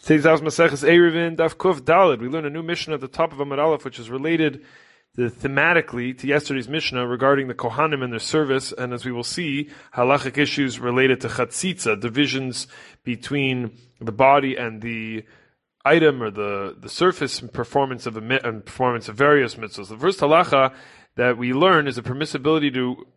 Today's Maseches Eruvin Daf Kuf Daled. We learn a new Mishnah at the top of Amud Aleph, which is related thematically to yesterday's Mishnah regarding the Kohanim and their service, and as we will see, halachic issues related to Chatzitza, divisions between the body and the item or the surface and performance of various mitzvahs. The first halacha that we learn is the permissibility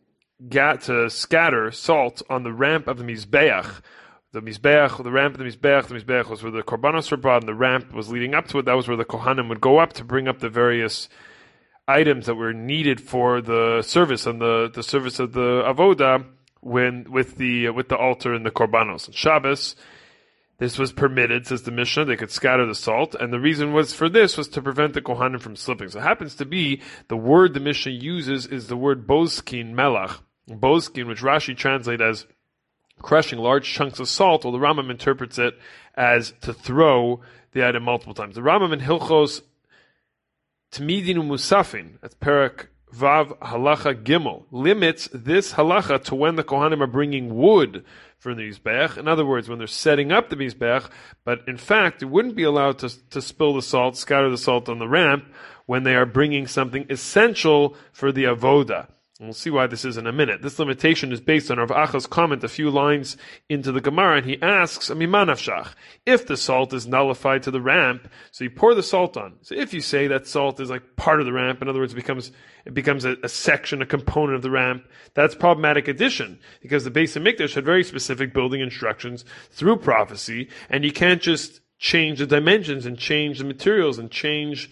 to scatter salt on the ramp of the Mizbeach. The ramp of the Mizbeach was where the Korbanos were brought, and the ramp was leading up to it. That was where the Kohanim would go up to bring up the various items that were needed for the service and the service of the Avoda with the altar and the Korbanos. On Shabbos, this was permitted, says the Mishnah. They could scatter the salt, and the reason was to prevent the Kohanim from slipping. So it happens to be the word the Mishnah uses is the word bozkin melach. Bozkin, which Rashi translates as crushing large chunks of salt, or the Rambam interprets it as to throw the item multiple times. The Rambam in Hilchos Tmidin Musafin, that's Perak Vav Halacha Gimel, limits this halacha to when the Kohanim are bringing wood for the Mizbeach. In other words, when they're setting up the Mizbeach, but in fact, it wouldn't be allowed to spill the salt, scatter the salt on the ramp when they are bringing something essential for the Avoda. And we'll see why this is in a minute. This limitation is based on Rav Acha's comment a few lines into the Gemara, and he asks, if the salt is nullified to the ramp, so you pour the salt on. So if you say that salt is like part of the ramp, in other words, it becomes a section, a component of the ramp, that's problematic addition, because the Beis HaMikdash had very specific building instructions through prophecy, and you can't just change the dimensions and change the materials and change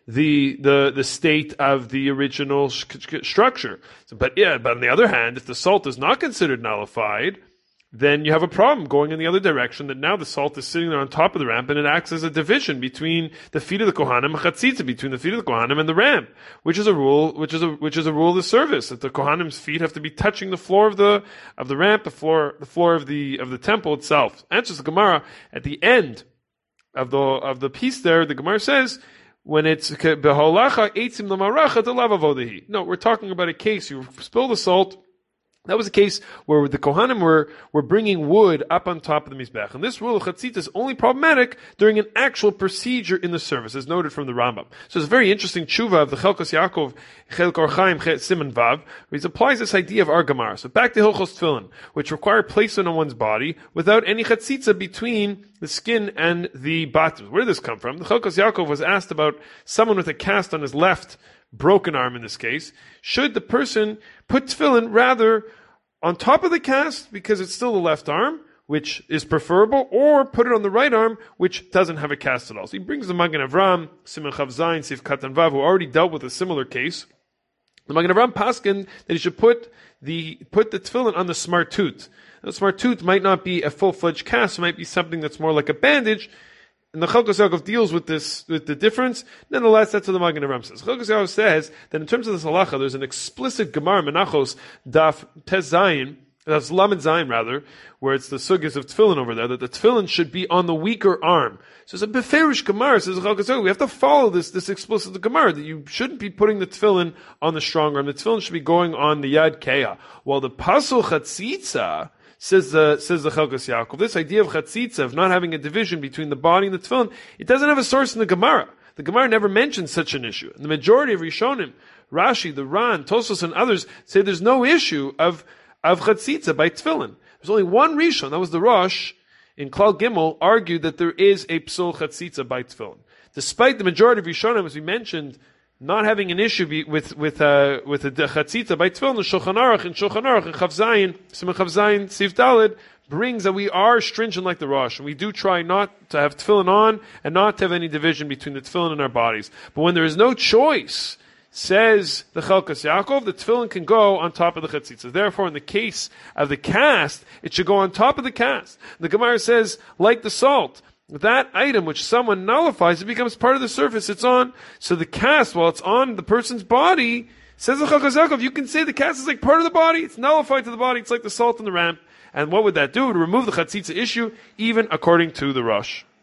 the state of the original structure. But on the other hand, if the salt is not considered nullified, then you have a problem going in the other direction, that now the salt is sitting there on top of the ramp and it acts as a division between the feet of the Kohanim, chatzitza, between the feet of the Kohanim and the ramp, which is a rule of the service, that the Kohanim's feet have to be touching the floor of the ramp, the floor of the temple itself. Answers the Gemara at the end of the piece there. The Gemara says, when it's beholacha eitzim l'maracha to lavavodahi. No, we're talking about a case you spill the salt. That was a case where the Kohanim were bringing wood up on top of the Mizbech. And this rule of Chatzitza is only problematic during an actual procedure in the service, as noted from the Rambam. So it's a very interesting tshuva of the Chelkos Yaakov, Chelk Orchaim, Siman Vav, where he applies this idea of our Gemara. So back to Hilchos Tefillin, which require placement on one's body without any Chatzitza between the skin and the bottom. Where did this come from? The Chelkos Yaakov was asked about someone with a cast on his left broken arm in this case. Should the person put tefillin rather on top of the cast, because it's still the left arm, which is preferable, or put it on the right arm, which doesn't have a cast at all? So he brings the Magen Avram, Siman Chav Zayin, Sif Katan Vav, who already dealt with a similar case. The Magen Avram paskin that he should put the tefillin on the smartut. The smartut might not be a full-fledged cast, it might be something that's more like a bandage. And the Chelkos Yaakov deals with the difference. Nonetheless, that's what the Magen Avram says. Chelkos Yaakov says that in terms of this halacha, there's an explicit Gemara, Menachos, Daf Tez Zayin, that's Lamed Zayin rather, where it's the sugyas of tefillin over there, that the tefillin should be on the weaker arm. So it's a beferish Gemara, says Chelkos Yaakov. We have to follow this explicit Gemara, that you shouldn't be putting the tefillin on the strong arm. The tefillin should be going on the Yad Keah. While the Pasul Chatzitza, says the Chelkos Yaakov, this idea of chatzitza, of not having a division between the body and the tefillin, it doesn't have a source in the Gemara. The Gemara never mentions such an issue. And the majority of Rishonim, Rashi, the Ran, Tosfos, and others say there's no issue of chatzitza by tefillin. There's only one Rishon, that was the Rosh, in Klal Gimel, argued that there is a psul chatzitza by tefillin. Despite the majority of Rishonim, as we mentioned, not having an issue with the chatzitza by tefillin, the Shulchan Aruch and Chav Zayin, Siman Chav Zayin, Sif Daled, brings that we are stringent like the Rosh, and we do try not to have tefillin on and not to have any division between the tefillin and our bodies. But when there is no choice, says the Chelkos Yaakov, the tefillin can go on top of the chatzitza. Therefore, in the case of the cast, it should go on top of the cast. The Gemara says, like the salt, that item which someone nullifies, it becomes part of the surface it's on. So the cast, while it's on the person's body, says the Chelkos Yaakov, you can say the cast is like part of the body, it's nullified to the body, it's like the salt in the ramp. And what would that do? It would remove the chatzitza issue, even according to the Rosh.